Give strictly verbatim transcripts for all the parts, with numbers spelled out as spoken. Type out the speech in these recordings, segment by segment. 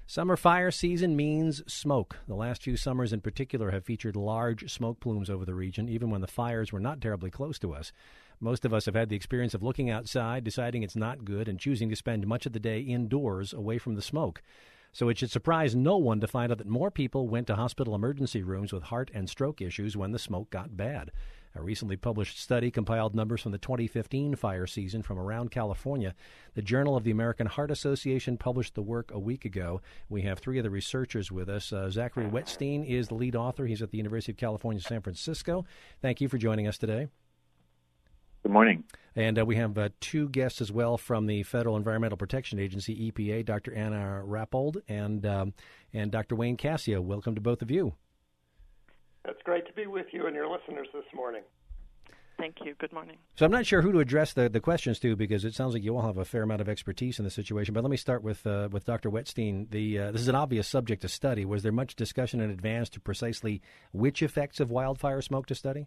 Summer fire season means smoke. The last few summers in particular have featured large smoke plumes over the region, even when the fires were not terribly close to us. Most of us have had the experience of looking outside, deciding it's not good, and choosing to spend much of the day indoors away from the smoke. So it should surprise no one to find out that more people went to hospital emergency rooms with heart and stroke issues when the smoke got bad. A recently published study compiled numbers from the twenty fifteen fire season from around California. The Journal of the American Heart Association published the work a week ago. We have three of the researchers with us. Uh, Zachary Wettstein is the lead author. He's at the University of California, San Francisco. Thank you for joining us today. Good morning. And uh, we have uh, two guests as well from the Federal Environmental Protection Agency, E P A, Doctor Anna Rappold and, um, and Doctor Wayne Cascio. Welcome to both of you. It's great to be with you and your listeners this morning. Thank you. Good morning. So I'm not sure who to address the, the questions to, because it sounds like you all have a fair amount of expertise in the situation. But let me start with uh, with Doctor Wettstein. The uh, this is an obvious subject to study. Was there much discussion in advance to precisely which effects of wildfire smoke to study?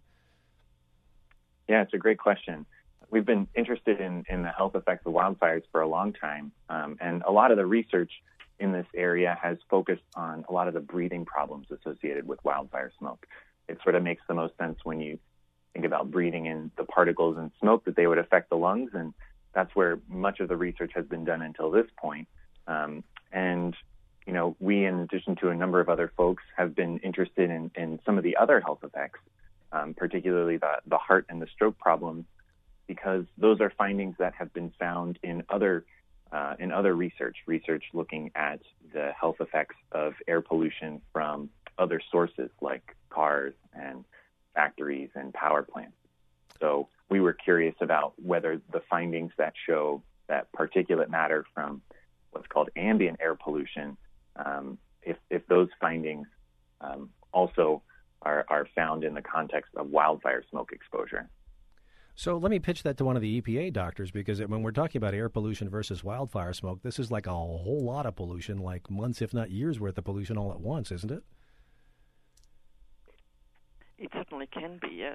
Yeah, it's a great question. We've been interested in, in the health effects of wildfires for a long time, um, and a lot of the research in this area has focused on a lot of the breathing problems associated with wildfire smoke. It sort of makes the most sense when you think about breathing in the particles in smoke that they would affect the lungs, and that's where much of the research has been done until this point. Um, and, you know, we, in addition to a number of other folks, have been interested in, in some of the other health effects, um, particularly the, the heart and the stroke problems, because those are findings that have been found in other Uh, in other research, research looking at the health effects of air pollution from other sources like cars and factories and power plants. So we were curious about whether the findings that show that particulate matter from what's called ambient air pollution, um, if, if those findings um, also are, are found in the context of wildfire smoke exposure. So let me pitch that to one of the E P A doctors, because when we're talking about air pollution versus wildfire smoke, this is like a whole lot of pollution, like months, if not years, worth of pollution all at once, isn't it? It certainly can be, yes.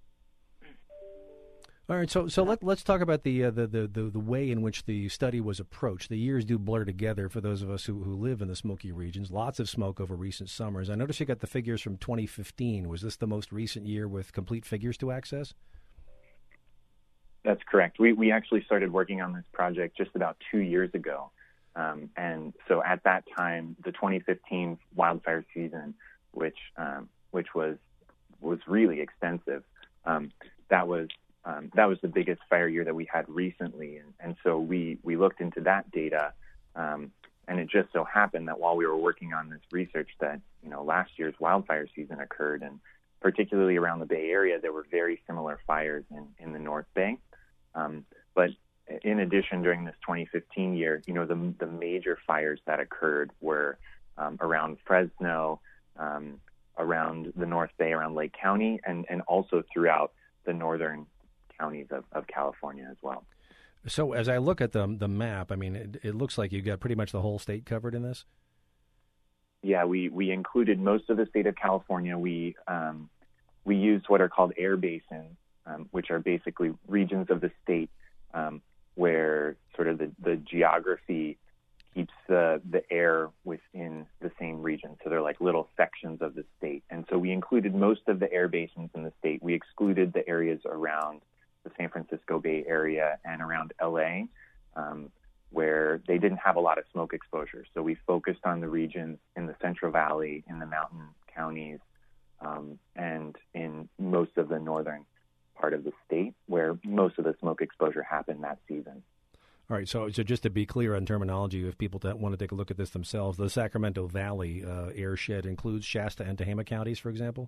All right, so so let, let's talk about the, uh, the, the, the, the way in which the study was approached. The years do blur together for those of us who, who live in the smoky regions. Lots of smoke over recent summers. I noticed you got the figures from twenty fifteen. Was this the most recent year with complete figures to access? That's correct. We we actually started working on this project just about two years ago. Um, and so at that time, the twenty fifteen wildfire season, which um, which was was really extensive, um, that was um, that was the biggest fire year that we had recently. And, and so we, we looked into that data, um, and it just so happened that while we were working on this research that, you know, last year's wildfire season occurred, and particularly around the Bay Area, there were very similar fires in, in the North Bay. Um, but in addition, during this twenty fifteen year, you know, the, the major fires that occurred were um, around Fresno, um, around the North Bay, around Lake County, and, and also throughout the northern counties of, of California as well. So as I look at the, the map, I mean, it, it looks like you got pretty much the whole state covered in this? Yeah, we, we included most of the state of California. We, um, we used what are called air basins, Um, which are basically regions of the state um, where sort of the, the geography keeps the, the air within the same region. So they're like little sections of the state. And so we included most of the air basins in the state. We excluded the areas around the San Francisco Bay Area and around L A, um, where they didn't have a lot of smoke exposure. So we focused on the regions in the Central Valley, in the mountain counties, um, and in most of the northern part of the state where most of the smoke exposure happened that season. All right, so so just to be clear on terminology, if people want to take a look at this themselves, the Sacramento Valley uh, airshed includes Shasta and Tehama counties, for example?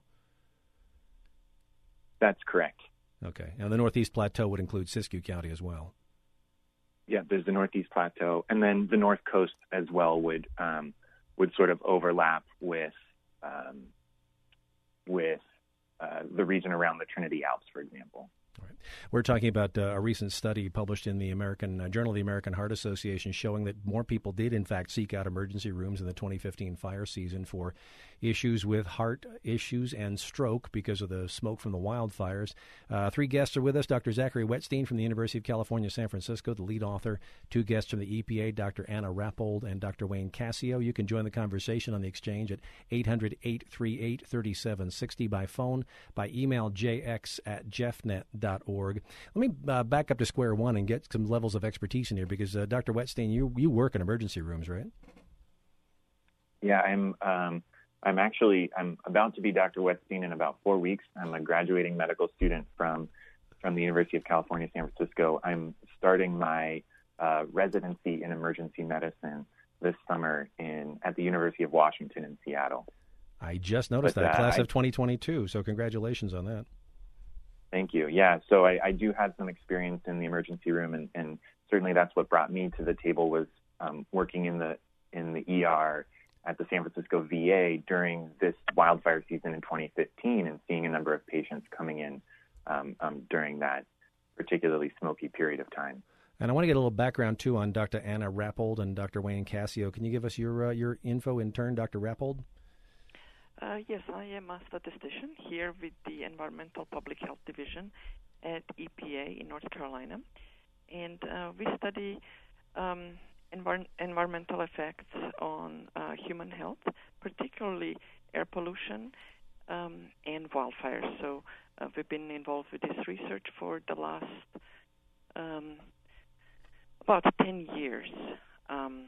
That's correct. Okay, and the Northeast Plateau would include Siskiyou County as well. Yeah, there's the Northeast Plateau, and then the North Coast as well would um, would sort of overlap with um, with Uh, the region around the Trinity Alps, for example. All right. We're talking about uh, a recent study published in the American uh, Journal of the American Heart Association showing that more people did, in fact, seek out emergency rooms in the twenty fifteen fire season for issues with heart issues and stroke because of the smoke from the wildfires. Uh, three guests are with us. Doctor Zachary Wetstein from the University of California, San Francisco, the lead author. Two guests from the E P A, Doctor Anna Rappold and Doctor Wayne Cascio. You can join the conversation on the exchange at eight hundred, eight three eight, three seven six zero by phone, by email jx at jeffnet dot org. Let me uh, back up to square one and get some levels of expertise in here because, uh, Doctor Wetstein, you, you work in emergency rooms, right? Yeah, I'm um, I'm actually I'm about to be Doctor Wetstein in about four weeks. I'm a graduating medical student from from the University of California, San Francisco. I'm starting my uh, residency in emergency medicine this summer in at the University of Washington in Seattle. I just noticed but, that, uh, class I, of twenty twenty-two, so congratulations on that. Thank you. Yeah, so I, I do have some experience in the emergency room, and, and certainly that's what brought me to the table was um, working in the in the E R at the San Francisco V A during this wildfire season in twenty fifteen and seeing a number of patients coming in um, um, during that particularly smoky period of time. And I want to get a little background, too, on Doctor Anna Rappold and Doctor Wayne Cascio. Can you give us your uh, your info in turn, Doctor Rappold? Uh, yes, I am a statistician here with the Environmental Public Health Division at E P A in North Carolina. And uh, we study um, envir- environmental effects on uh, human health, particularly air pollution um, and wildfires. So uh, we've been involved with this research for the last um, about ten years. Um,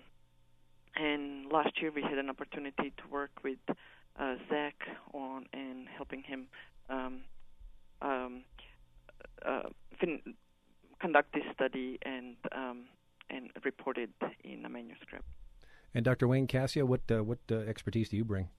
and last year we had an opportunity to work with Uh, Zach on and helping him um, um, uh, fin- conduct this study and um, and report it in a manuscript. And Doctor Wayne Cascio, what uh, what uh, expertise do you bring?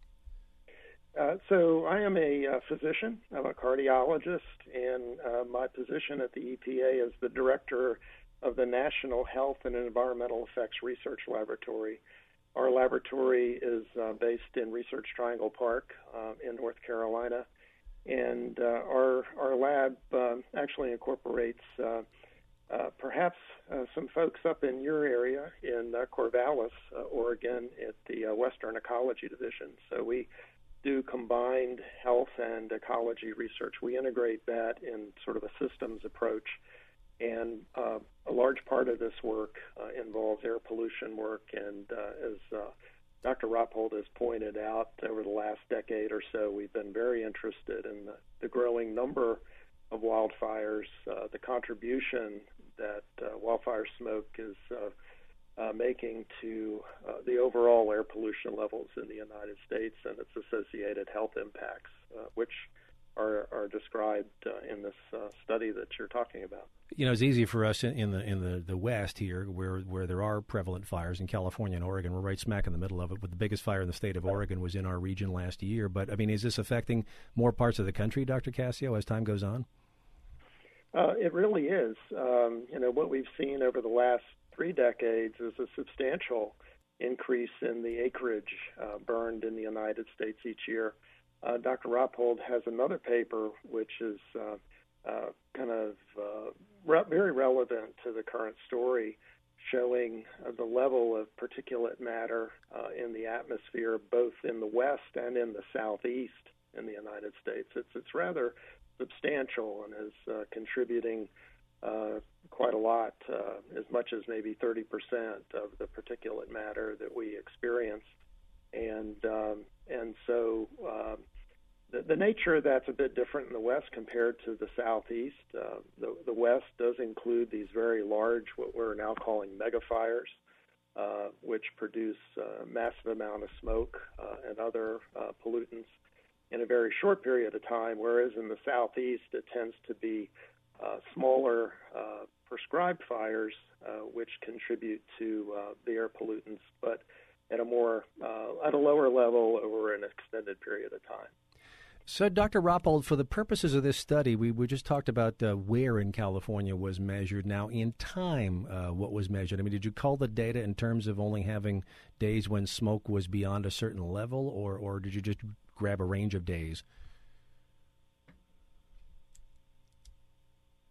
Uh, so I am a uh, physician. I'm a cardiologist, and uh, my position at the E P A is the director of the National Health and Environmental Effects Research Laboratory. Our laboratory is uh, based in Research Triangle Park uh, in North Carolina, and uh, our our lab uh, actually incorporates uh, uh, perhaps uh, some folks up in your area in uh, Corvallis, uh, Oregon, at the uh, Western Ecology Division. So we do combined health and ecology research. We integrate that in sort of a systems approach. And uh, a large part of this work uh, involves air pollution work, and uh, as uh, Doctor Rappold has pointed out, over the last decade or so, we've been very interested in the, the growing number of wildfires, uh, the contribution that uh, wildfire smoke is uh, uh, making to uh, the overall air pollution levels in the United States and its associated health impacts, uh, which are, are described uh, in this uh, study that you're talking about. You know, it's easy for us in, in the in the, the West here, where where there are prevalent fires in California and Oregon. We're right smack in the middle of it. But the biggest fire in the state of Oregon was in our region last year. But I mean, is this affecting more parts of the country, Doctor Cascio, as time goes on? Uh, it really is. Um, you know, what we've seen over the last three decades is a substantial increase in the acreage uh, burned in the United States each year. Uh, Doctor Rappold has another paper which is uh, uh, kind of uh, re- very relevant to the current story, showing uh, the level of particulate matter uh, in the atmosphere, both in the west and in the southeast in the United States. It's it's rather substantial and is uh, contributing uh, quite a lot, uh, as much as maybe thirty percent of the particulate matter that we experience. And um, and so um, the, the nature of that's a bit different in the West compared to the Southeast. Uh, the, the West does include these very large, what we're now calling megafires, uh, which produce a massive amount of smoke uh, and other uh, pollutants in a very short period of time, whereas in the Southeast it tends to be uh, smaller uh, prescribed fires, uh, which contribute to uh, the air pollutants, but at a more uh, at a lower level over an extended period of time. So, Doctor Rappold, for the purposes of this study, we, we just talked about uh, where in California was measured. Now, in time, uh, what was measured? I mean, did you call the data in terms of only having days when smoke was beyond a certain level, or, or did you just grab a range of days?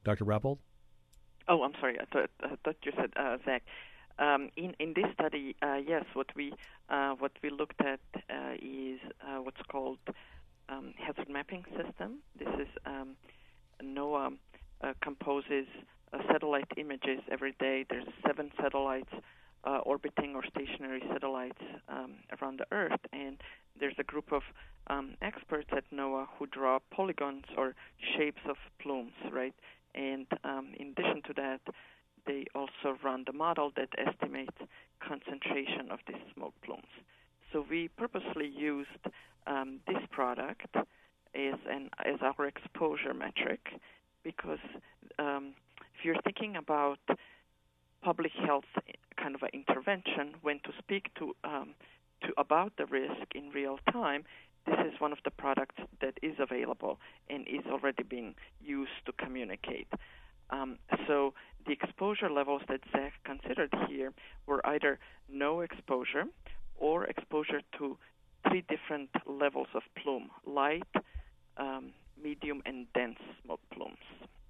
Doctor Rappold? Oh, I'm sorry. I thought, I thought you said uh, Zach. Um, in in this study, uh, yes, what we uh, what we looked at uh, is uh, what's called um, hazard mapping system. This is um, NOAA uh, composes uh, satellite images every day. There's seven satellites uh, orbiting or stationary satellites um, around the Earth, and there's a group of um, experts at NOAA who draw polygons or shapes of plumes, right? And um, in addition to that, they also run the model that estimates concentration of these smoke plumes. So we purposely used um, this product as an as our exposure metric because um, if you're thinking about public health kind of an intervention, when to speak to um, to about the risk in real time, this is one of the products that is available and is already being used to communicate. Um, so the exposure levels that Zach considered here were either no exposure or exposure to three different levels of plume: light, um, medium, and dense smoke plumes.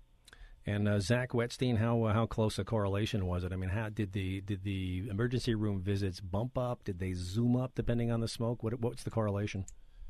And uh, Zach Wetstein, how uh, how close a correlation was it? I mean, how did the did the emergency room visits bump up? Did they zoom up depending on the smoke? What what's the correlation?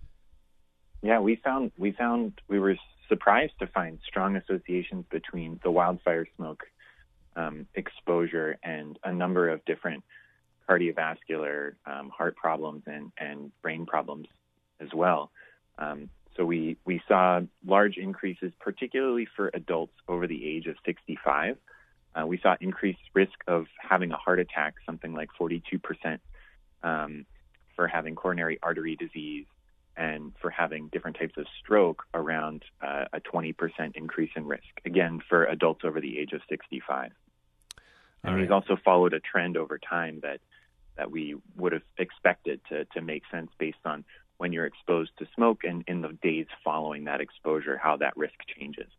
Yeah, we found we found we were surprised to find strong associations between the wildfire smoke um, exposure and a number of different cardiovascular, um, heart problems, and, and brain problems as well. Um, so we, we saw large increases, particularly for adults over the age of sixty-five. Uh, we saw increased risk of having a heart attack, something like forty-two percent um, for having coronary artery disease, and for having different types of stroke, around uh, a twenty percent increase in risk, again, for adults over the age of sixty-five. And right. We've also followed a trend over time that that we would have expected to, to make sense based on when you're exposed to smoke and in the days following that exposure, how that risk changes.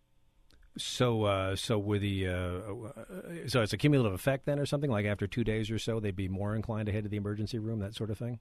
So, uh, so with the uh, so it's a cumulative effect then, or something like after two days or so, they'd be more inclined to head to the emergency room, that sort of thing.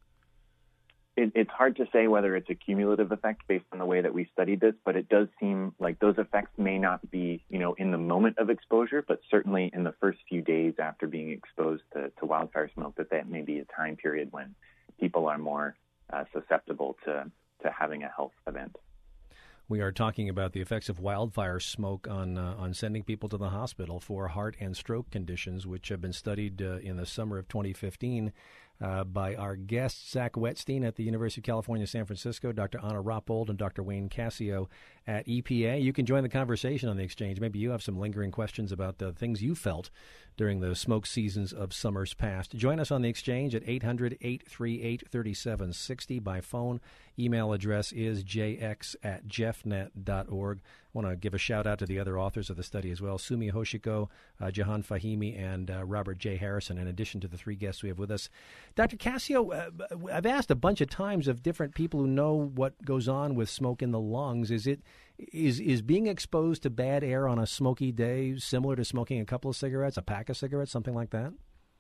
It, it's hard to say whether it's a cumulative effect based on the way that we studied this, but it does seem like those effects may not be, you know, in the moment of exposure, but certainly in the first few days after being exposed to, to wildfire smoke, that that may be a time period when people are more uh, susceptible to, to having a health event. We are talking about the effects of wildfire smoke on uh, on sending people to the hospital for heart and stroke conditions, which have been studied uh, in the summer of twenty fifteen uh, by our guests, Zach Wetstein at the University of California, San Francisco, Doctor Anna Rappold, and Doctor Wayne Cascio at E P A. You can join the conversation on the exchange. Maybe you have some lingering questions about the things you felt during the smoke seasons of summers past. Join us on the exchange at eight hundred, eight three eight, three seven six zero by phone. Email address is j x at jeff net dot org. I want to give a shout-out to the other authors of the study as well, Sumi Hoshiko, uh, Jahan Fahimi, and uh, Robert J. Harrison, in addition to the three guests we have with us. Doctor Cascio, uh, I've asked a bunch of times of different people who know what goes on with smoke in the lungs. Is it is is being exposed to bad air on a smoky day similar to smoking a couple of cigarettes, a pack of cigarettes, something like that?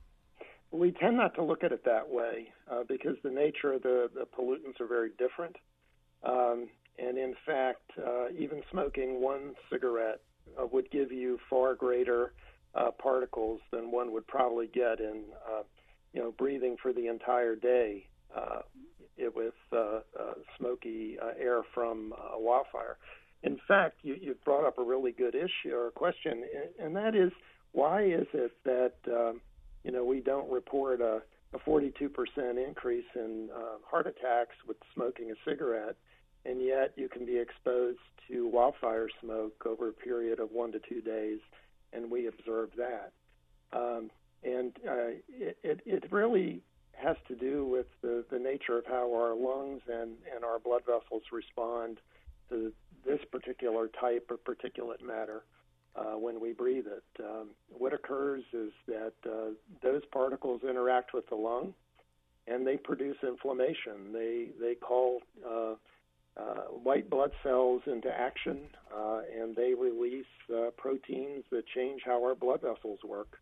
We tend not to look at it that way uh, because the nature of the, the pollutants are very different. Um, and in fact, uh, even smoking one cigarette uh, would give you far greater uh, particles than one would probably get in, uh, you know, breathing for the entire day uh, it, with uh, uh, smoky uh, air from a wildfire. In fact, you, you brought up a really good issue or question, and that is, why is it that um, you know, we don't report a, a forty-two percent increase in uh, heart attacks with smoking a cigarette, and yet you can be exposed to wildfire smoke over a period of one to two days, and we observe that. Um, and uh, it, it, it really has to do with the, the nature of how our lungs and, and our blood vessels respond to this particular type of particulate matter. Uh, when we breathe it. Um, what occurs is that uh, those particles interact with the lung, and they produce inflammation. They they call uh, uh, white blood cells into action, uh, and they release uh, proteins that change how our blood vessels work,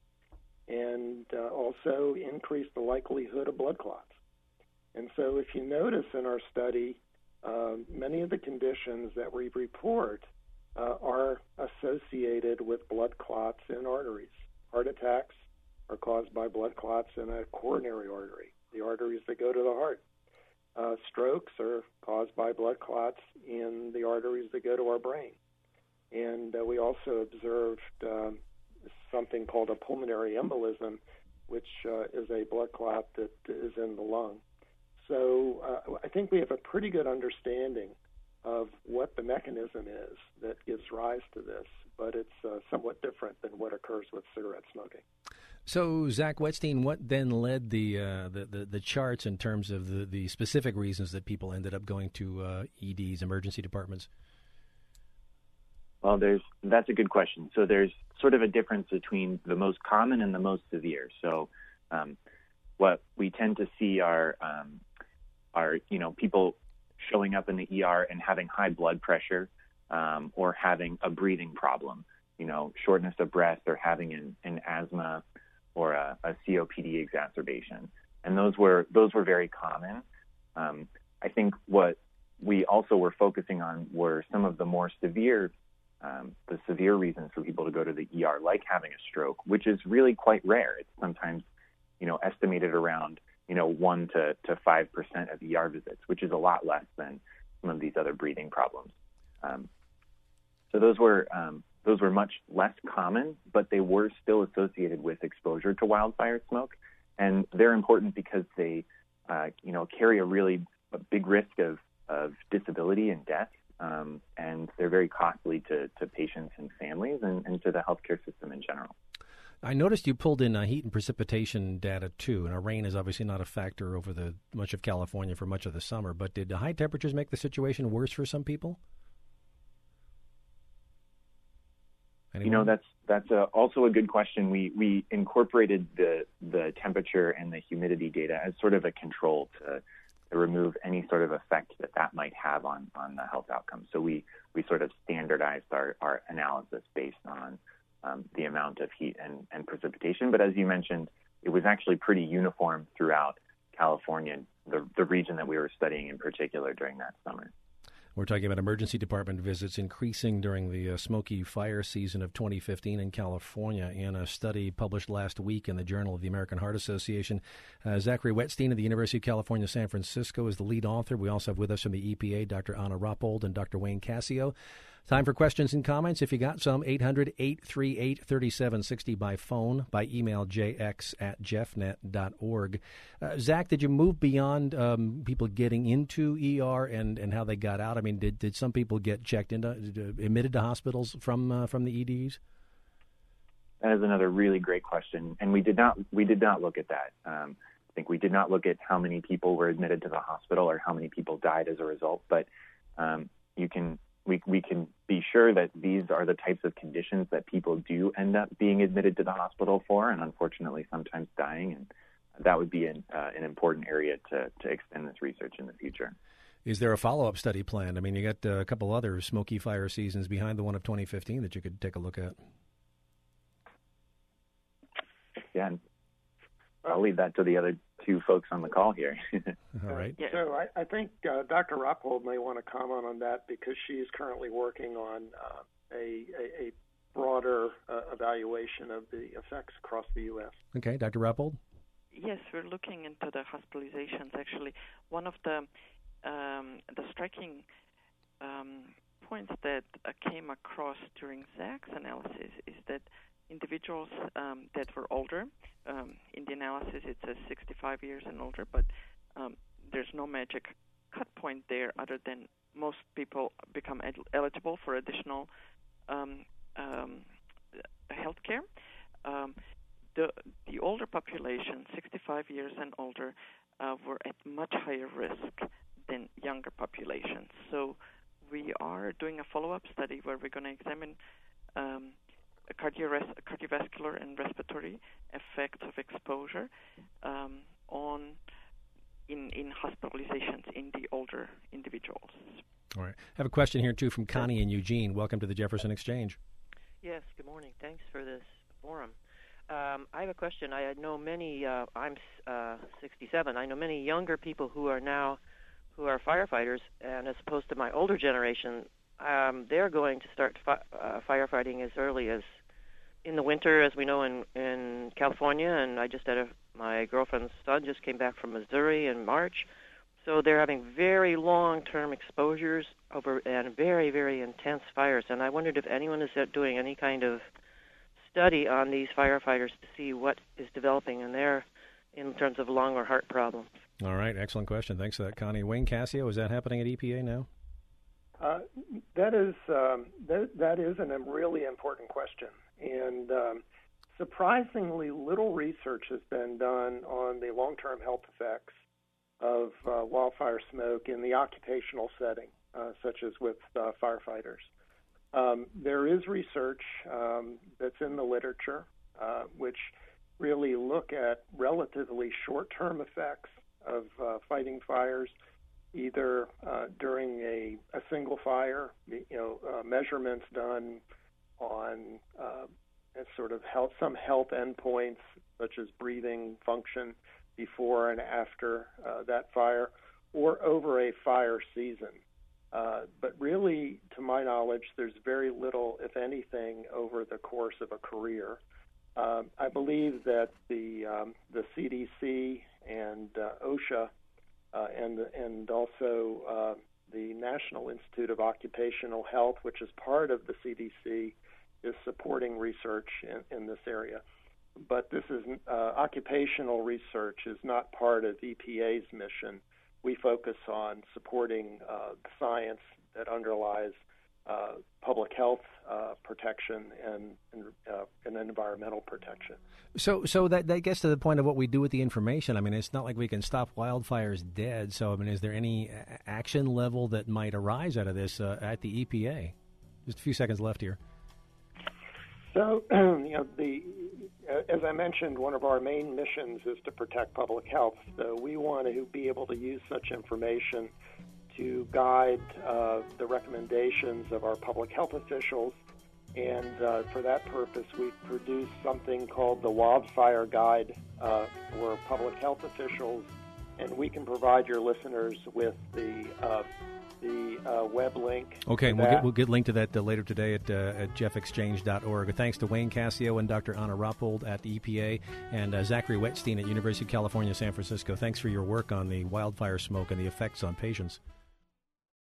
and uh, also increase the likelihood of blood clots. And so if you notice in our study, uh, many of the conditions that we report uh, are associated with blood clots in arteries. Heart attacks are caused by blood clots in a coronary artery, the arteries that go to the heart. Uh, strokes are caused by blood clots in the arteries that go to our brain. And uh, we also observed um, something called a pulmonary embolism, which uh, is a blood clot that is in the lung. So uh, I think we have a pretty good understanding of what the mechanism is that gives rise to this, but it's uh, somewhat different than what occurs with cigarette smoking. So, Zach Wetstein, what then led the, uh, the, the the charts in terms of the, the specific reasons that people ended up going to uh, E Ds, emergency departments? Well, there's that's a good question. So there's sort of a difference between the most common and the most severe. So um, what we tend to see are um, are you know people showing up in the E R and having high blood pressure um, or having a breathing problem, you know, shortness of breath or having an, an asthma or a, a C O P D exacerbation. And those were those were very common. Um, I think what we also were focusing on were some of the more severe, um, the severe reasons for people to go to the E R, like having a stroke, which is really quite rare. It's sometimes, you know, estimated around, you know, one to, to five percent of E R visits, which is a lot less than some of these other breathing problems. Um, so those were um, those were much less common, but they were still associated with exposure to wildfire smoke, and they're important because they, uh, you know, carry a really a big risk of, of disability and death, um, and they're very costly to, to patients and families and, and to the healthcare system in general. I noticed you pulled in uh, heat and precipitation data too, and rain is obviously not a factor over the much of California for much of the summer. But did the high temperatures make the situation worse for some people? Anyone? You know, that's that's a, also a good question. We we incorporated the the temperature and the humidity data as sort of a control to, to remove any sort of effect that that might have on, on the health outcomes. So we, we sort of standardized our, our analysis based on um, the amount of heat and, and precipitation. But as you mentioned, it was actually pretty uniform throughout California, the, the region that we were studying in particular during that summer. We're talking about emergency department visits increasing during the uh, smoky fire season of twenty fifteen in California. In a study published last week in the Journal of the American Heart Association, uh, Zachary Wetstein of the University of California, San Francisco is the lead author. We also have with us from the E P A, Doctor Anna Rappold and Doctor Wayne Cascio. Time for questions and comments. If you got some, eight hundred, eight three eight, three seven six zero by phone, by email, jx at jeffnet dot org. Uh, Zach, did you move beyond um, people getting into E R and, and how they got out? I mean, did, did some people get checked into, uh, admitted to hospitals from uh, from the E Ds? That is another really great question, and we did not we did not look at that. Um, I think we did not look at how many people were admitted to the hospital or how many people died as a result. But um, you can we we can be sure that these are the types of conditions that people do end up being admitted to the hospital for, and unfortunately sometimes dying. And that would be an uh, an important area to to extend this research in the future. Is there a follow-up study planned? I mean, you got uh, a couple other smoky fire seasons behind the one of twenty fifteen that you could take a look at. Yeah, I'll leave that to the other two folks on the call here. All right. Uh, so I, I think uh, Doctor Rappold may want to comment on that because she's currently working on uh, a, a, a broader uh, evaluation of the effects across the U S. Okay, Doctor Rappold? Yes, we're looking into the hospitalizations. Actually, one of the um, the striking um, points that uh, came across during Zach's analysis is that individuals um, that were older, um, in the analysis it says sixty-five years and older, but um, there's no magic cut point there other than most people become ed- eligible for additional um, um, health care. Um, the, the older population, sixty-five years and older, uh, were at much higher risk than younger populations. So we are doing a follow-up study where we're going to examine um, Cardiovas- cardiovascular and respiratory effects of exposure um, on in, in hospitalizations in the older individuals. All right. I have a question here, too, from Connie in Eugene. Welcome to the Jefferson Exchange. Yes, good morning. Thanks for this forum. Um, I have a question. I know many, uh, I'm uh, sixty-seven, I know many younger people who are now, who are firefighters, and as opposed to my older generation, um, they're going to start fi- uh, firefighting as early as in the winter, as we know in, in California. And I just had a, my girlfriend's son just came back from Missouri in March. So they're having very long-term exposures over and very, very intense fires. And I wondered if anyone is doing any kind of study on these firefighters to see what is developing in their in terms of lung or heart problems. All right, excellent question. Thanks for that, Connie. Wayne Cassio, is that happening at E P A now? Uh, that is um, that, that is a really important question, and um, surprisingly little research has been done on the long-term health effects of uh, wildfire smoke in the occupational setting, uh, such as with uh, firefighters. Um, there is research um, that's in the literature, uh, which really look at relatively short-term effects of uh, fighting fires, either uh, during a, a single fire, you know, uh, measurements done on uh, sort of health, some health endpoints, such as breathing function before and after uh, that fire, or over a fire season. Uh, but really, to my knowledge, there's very little, if anything, over the course of a career. Uh, I believe that the um, the C D C and uh, OSHA uh, and and also uh, the National Institute of Occupational Health, which is part of the C D C, is supporting research in, in this area. But this is uh, occupational research is not part of E P A's mission. We focus on supporting uh, the science that underlies uh, public health uh, protection and and, uh, and environmental protection. So, so that, that gets to the point of what we do with the information. I mean, it's not like we can stop wildfires dead. So, I mean, is there any action level that might arise out of this uh, at the E P A? Just a few seconds left here. So, you know, the as I mentioned, one of our main missions is to protect public health. So we want to be able to use such information to guide uh, the recommendations of our public health officials. And uh, for that purpose, we've produced something called the Wildfire Guide uh, for public health officials. And we can provide your listeners with the uh, the uh, web link. Okay, we'll get, we'll get linked to that uh, later today at, uh, at jeff exchange dot org. Thanks to Wayne Cassio and Doctor Anna Rappold at the E P A and uh, Zachary Wetstein at University of California, San Francisco. Thanks for your work on the wildfire smoke and the effects on patients.